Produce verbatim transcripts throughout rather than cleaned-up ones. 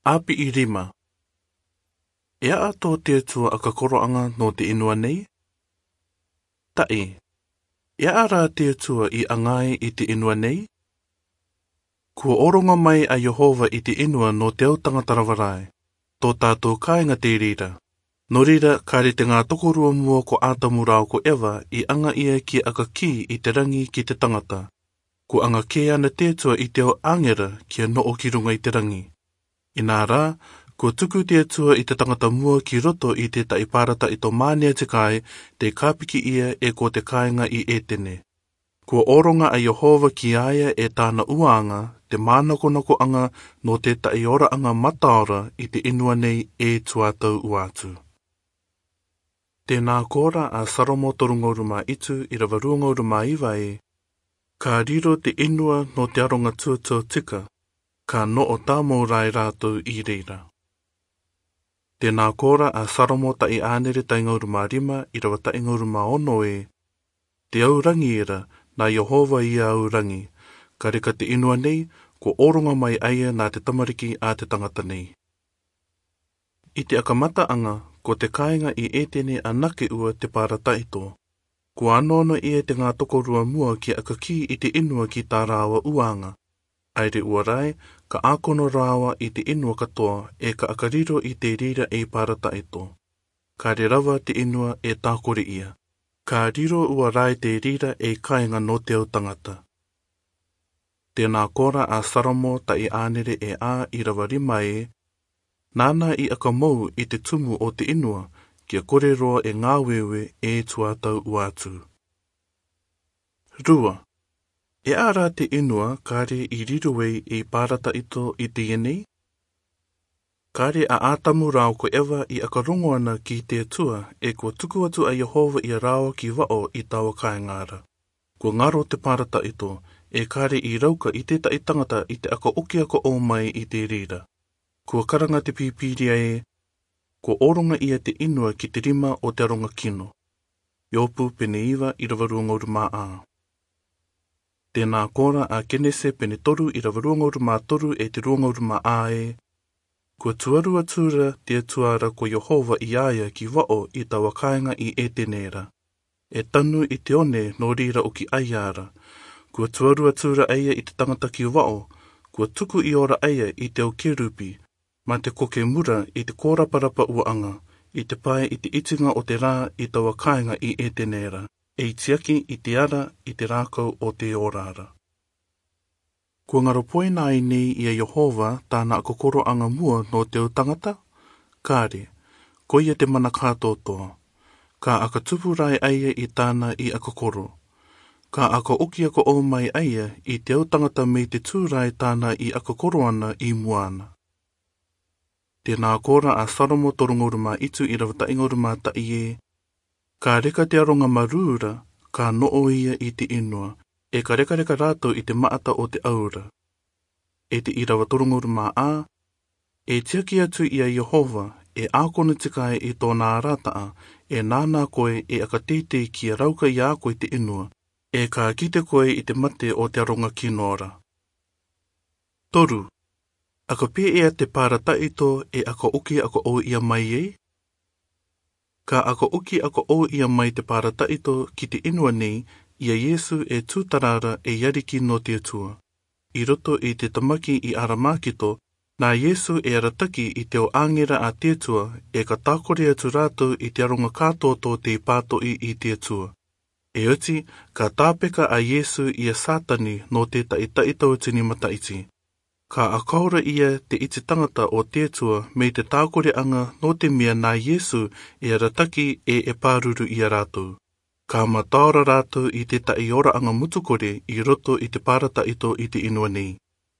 Api i rima. Ea ato te tua a ka koroanga no te inua nei? Tai. Ea ara te tua i angai i te inua nei? Kua oronga mai a Yehova i te inua no te au tangatarawarai. Tō tātou kāinga te rira. No rira, kāre te ngā tokorua mua ko Atamu rao ko Ewa i anga ia ki aka ki i te rangi ki te tangata. Ko anga ke ana te tua i te o angera ki a noo ki runga i te rangi. Inā rā, ko tuku te tua i te tangata mua ki roto i te taiparata i tō mānia te kai, te kāpiki ia e ko te kāinga i etene. Ko oronga a Yehova ki aia e tāna uanga, te mānakonako anga no te taiora anga mataora i te inua nei e tuatau uatu. Tēnā kōra a Salomo torungauru mā itu i rawaruangauru mā iwa e, ka riro te inua no te aronga tuatua tika, ka no o tāmau rai rātou i reira. Tēnā kōra a Salomo ta i ānere taingauru mā rima i rawa taingauru mā ono e, te au rangi era, nā Yehova i au rangi, ka reka te inua nei, ko oronga mai aia nā te tamariki a te tangata nei. I te akamata anga, ko te kāinga i etene anake ua te pārataito. Ko anono ia te ngā tokorua mua ki aka ki i te inua ki tā rāwa uanga. Aire ua rai, ka ākono rāwa i te inua katoa e ka akariro i te rira e pārataito. Ka re rawa te inua e tākore ia. Ka riro ua rai te rira e kāinga no te au tangata. Tēnā kora a Salomo ta i ānere e ā i rawa rima e, nāna i aka mau i te tumu o te inua, kia kore roa e ngā wewe e tuatau uatu. Rua. E ara te inua kare i riruwei i pārata ito i te ienei? Kare a Atamu rao ko Ewa i aka rongoana ki te tua e kua tuku atu a Yehova i a rao ki wao i tawa kāingara. Kua ngaro te pārata ito e kare i rauka i te taitangata i te aka oki ako o mai i te rira. Kua karanga te pipiria e, ko oronga ia te inua ki te rima o te aronga kino. Iopu pene iwa i rawaruangauru mā ā. Tēnā kora a Kenese pene toru i rawaruangauru mā toru e te ruangauru mā ā e. Kua tuarua tura te tuara ko Yehova i aia ki wao i tawa kāinga i e tenera. E tanu i te one no rira o ki aiara. Kua tuarua tura aia i te tangata ki wao. Kua tuku i ora aia i te o kerupi. Ma te koke mura i te kōraparapa uanga, i te pae i te itinga o te rā i tawa kāinga i e tenera, e i tiaki i te ara i te rākau o te orara. Kua ngaro poe nai nei i a Yehova tāna akokoro anga mua no te tangata? Kāre, ko ia te mana kātotoa, ka aka tupu rai aia i tāna i akokoro. Ka aka oki ako o mai aia i te au tangata me te tūrai tāna i akokoro ana i muana. Tēnā kora a Salomo torungauru mā itu i rawa taingauru mā tai e, ka reka te aronga marūra, ka noo ia i te inua, e ka reka reka rātou i te maata o te aura. E te i rawa torungauru mā ā, e tiaki atu i a Yehova, e ākona tikai i tōna rātaa, e nāna koe e aka teitei ki a rauka i a koe te inua, e ka kite koe i te mate o te aronga kinora. Toru. Aka pē ea te pārataito e aka oki ako o ia mai e? Ka aka oki ako o ia mai te pārataito ki te inua nei, ia Yesu e tūtarara e yariki no te atua. I roto i te tamaki i Aramakito, nā Yesu e arataki i te o angera a te atua e ka tākore atu rātou i te aronga kātoto te pātoi i te atua. E oti, ka tāpeka a Yesu i a Sātani no te taitaitau tini mataiti. Ka akaura ia te iti tangata o tētua me te tākore anga no te mea nā Yesu e arataki e e pāruru i a rātou. Ka mataora rātou i te taiora anga mutukore i roto i te pārataito i te inua nei.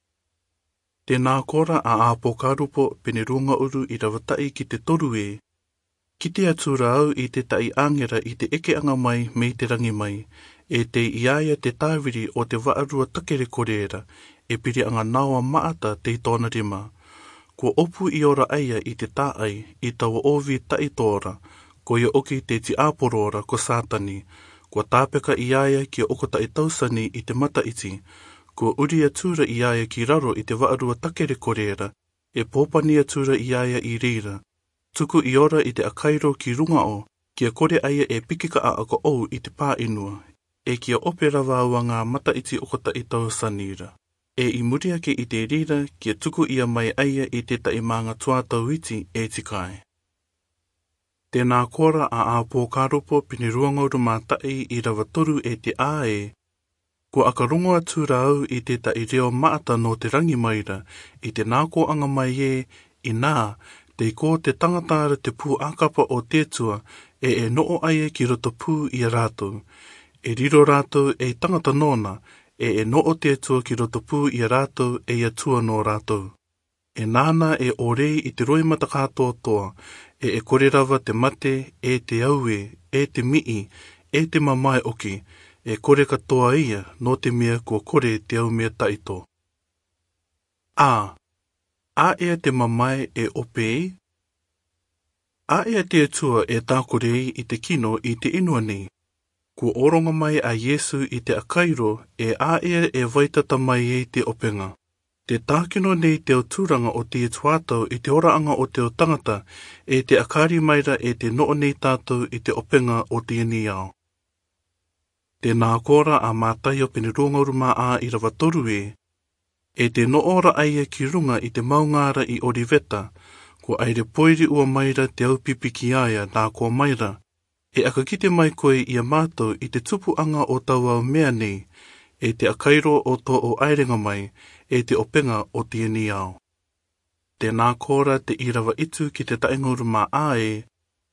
Tēnā kora a āpokarupo pene runga uru i rawatai ki te toru e. Ki te atura au i te tai angera i te eke anga mai me te rangi mai, e te iaia te tāwiri o te waarua takere koreera, e piri anga nawa maata te tōna rima. Kua opu i ora aia i te tāai i tawa ovi tai tōra, ko ia oki te ti āporora ko Sātani, kua tāpeka i aia ki okota i tausani i te mataiti, kua uri atura i aia ki raro i te waarua takere koreera, e pōpania tura i aia i rira. Tuku i ora i te akairo ki runga o, kia kore aia e pikika a ako ou i te pā inua, e kia opera wāua ngā mata iti okota i tau sanira. E i muria ke i te rira, kia tuku ia mai aia i te tai manga tuatau iti e tikai. Tēnā kora a a pōkaropo pini ruangauru mātai i rawatoru e te āe, ko akarongoa tūrau i te tai reo maata no te rangi maira, i te nāko anga mai e, i nā, te ko te tangatara te pū akapa o tētua, e e noo aia ki roto pū i a rātou. E riro rātou e tangata nōna, e e noo tētua ki roto pū i a rātou e ia tua no rātou. E nāna e orei i te roimata katoa toa, e e kore rawa te mate, e te aue, e te mii, e te mamae oki, e kore katoa ia no te mea kua kore te au mea taito. A. A ea te mamae e opei? A ea te atua e tākorei i te kino i te inua ni. Kua oronga mai a Yesu i te akairo e a ea e waitata mai e te openga. Te tākino nei te tūranga o te tuatau i te oraanga o te tangata e te akari maira e te noo nei tātou i te openga o te ni ao. Te nā kora a mātai o pene rongauru mā a i rawatoru e, e te noora aia ki runga i te maungara i Oriveta, ko aire poiri ua maira te au pipi ki aia nā kua maira, e akakite mai koe i a mātou i te tupu anga o tau au mea nei, e te akairo o tō o airenga mai, e te openga o te ni ao. Te nā kora te irawa itu ki te taingoru mā ae,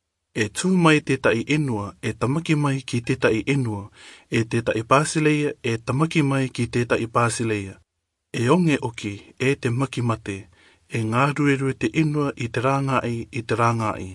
e tū mai te tai inua, e tamaki mai ki te tai inua, e te tai Basileia, e tamaki mai ki te tai Basileia. E onge oki, e te maki mate, e ngā ruerue te inua i te rāngai i te rāngai.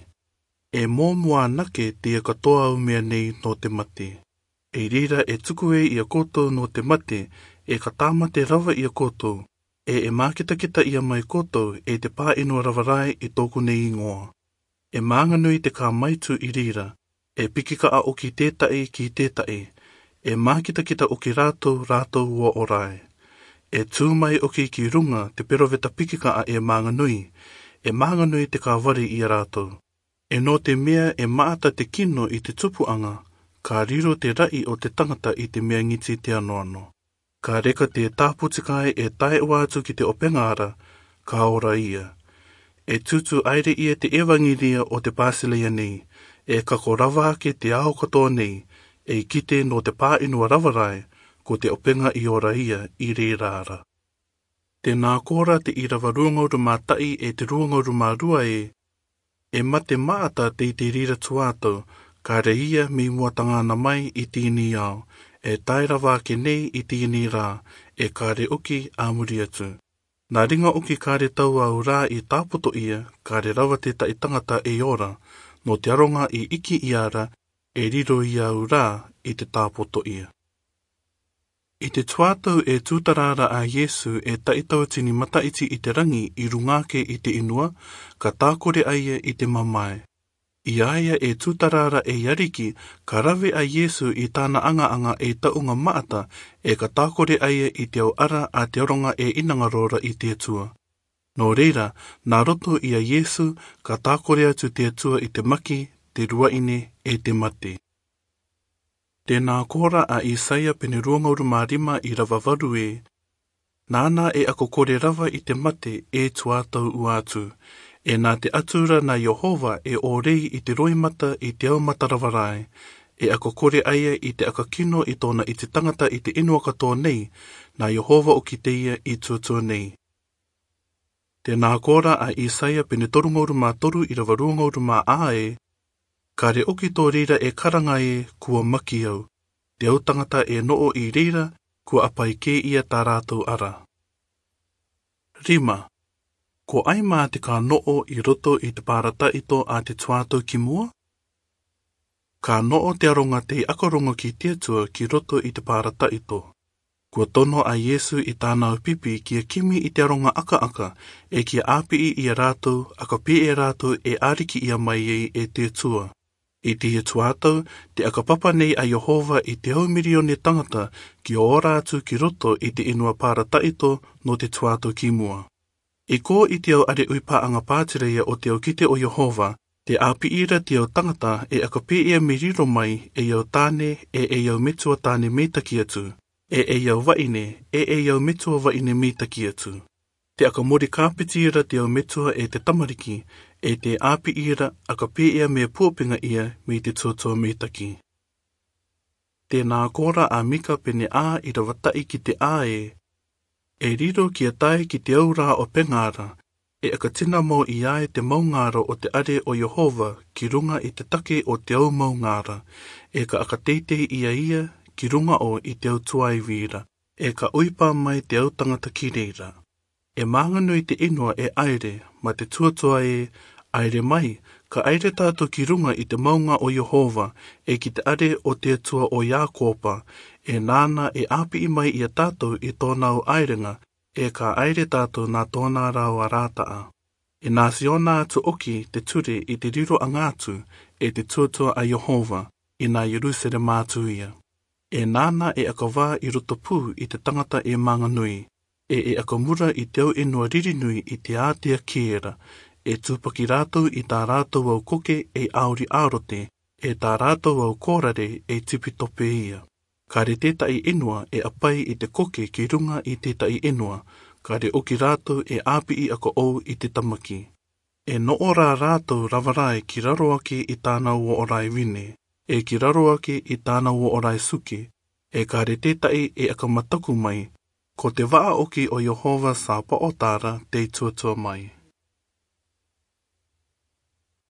E mō mua nake te katoa au mea nei no te mate. E rira e tukue i a koto no te mate, e katamate rawa i a koto, e e mākitakita i a mai koto e te pā inua rawarai i tōku nei ingoa. E mānganui te kā maitu i rira, e pikika a oki tētai ki tētai, e mākitakita oki rātou rātou ua orai. E tūmai oki ki runga te peroveta pikika a e mānganui, e mānganui te kā wari i a rātou. E no te mea e maata te kino i te tupuanga, ka riro te rai o te tangata i te mea ngiti te anoano. Ka reka te tāputikai e tae wātu ki te opengara, ka ora ia. E tutu aire ia te ewangiria o te Basileia nei, e kako rawake te ao katoa nei, e kite no te pā inua rawarai, ko te openga i ora ia i re rāra. Te nā kora te irawa ruangauru mātai e te ruangauru mārua e, e mate maata te i te rira tuātau, ka reia mi mua tangana mai i tīni ao, e taira wāke nei i tīni rā, e kāre uki āmuri atu. Nā ringa uki kāre tau au rā i tāpoto ia, kāre rawa te tai tangata e ora, no te aronga i iki i ara, e riro i au rā i te tāpoto ia. I te tuatau e tūtarara a Yesu e taitau tini mataiti i te rangi i rungake i te inua, ka tākore aia i te mamae. I aia e tūtarara e yariki, ka rawe a Yesu i tāna anga-anga e taunga maata, e ka tākore aia i te au ara a te oronga e inangarora i te atua. Nō reira, nā roto i a Yesu, ka tākore atu te atua i te maki, te ruaine e te mate. Tēnā kora a Isaia pene ruangauru mārima i rawa waru e, nāna e ako kore rawa i te mate e tuatau uatu, e nā te atura na Yehova e orei i te roimata i te au matarawarai, e ako kore aia i te akakino i tōna i te tangata i te inua katoa nei, na Yehova o ki te ia i tuatua nei. Tēnā kora a Isaia pene torungauru mā toru i rawa ruangauru mā ae, ka re oki tō rira e karanga e kua maki au, te au tangata e noo i rira kua apai ke ia tā rātou ara. Rima, ko ai mā te kā noo i roto i te pārata ito a te tuātou ki mua? Ka noo te aronga te akaronga ki tietua ki roto i te pārata ito. Kua tono a Yesu i tānau pipi kia kimi i te aronga aka-aka e kia āpii i a rātou, aka pi e rātou e āriki i a mai ei e te tua. I te tuātau, te akapapa nei a Yehova i te au mirione tangata ki o rātu ki roto i te inua pārata ito no te tuātau ki mua. I ko i te au are uipa anga pātireia o te au kite o Yehova, te api ira te au tangata e akape ia miriro mai e iau tāne e e iau metua tāne meitaki atu, e e iau waine e e iau metua waine meitaki atu. Te aka mori kāpiti ira te au metua e te tamariki, e te api ira akape ia mea puapinga ia me te tuatua meitaki. Tēnā kora a Mika pene a i rawatai ki te a e, e riro ki a tai ki te aura o pengara, e aka tina mo i ae te maungara o te are o Yehova ki runga i te take o te au maungara, e ka aka teitei ia ia ki runga o i te au tuai vira, e ka uipa mai te au tangata ki reira. E mānganui te inua e aere, ma te tuatua e aere mai, ka aere tātou ki runga i te maunga o Yehova, e ki te are o te atua o Iakopa, e nāna e api i mai i a tātou i tōna au aerenga, e ka aere tātou nā tōna rau a rātaa. E nā siona atu oki te ture i te riro angātu, e te tuatua a Yehova, i nā Yerusere mātuia. E nāna e akawā i roto pū i te tangata e mānganui, e e akamura i te au inua ririnui i te ātia kiera, e tūpaki rātou i tā rātou au koke e auri arote, e tā rātou au kōrare e tipi tope ia. Ka re tētai inua e apai i te koke ki runga i tētai inua, ka re oki rātou e āpi i ako au i te tamaki. E no ora rātou rawarai ki raroake i tāna ua orai wine, e ki raroake i tāna ua orai suke, e ka re tētai e akamataku mai, ko te waa oki o Yehova sa paotara te tuatua mai.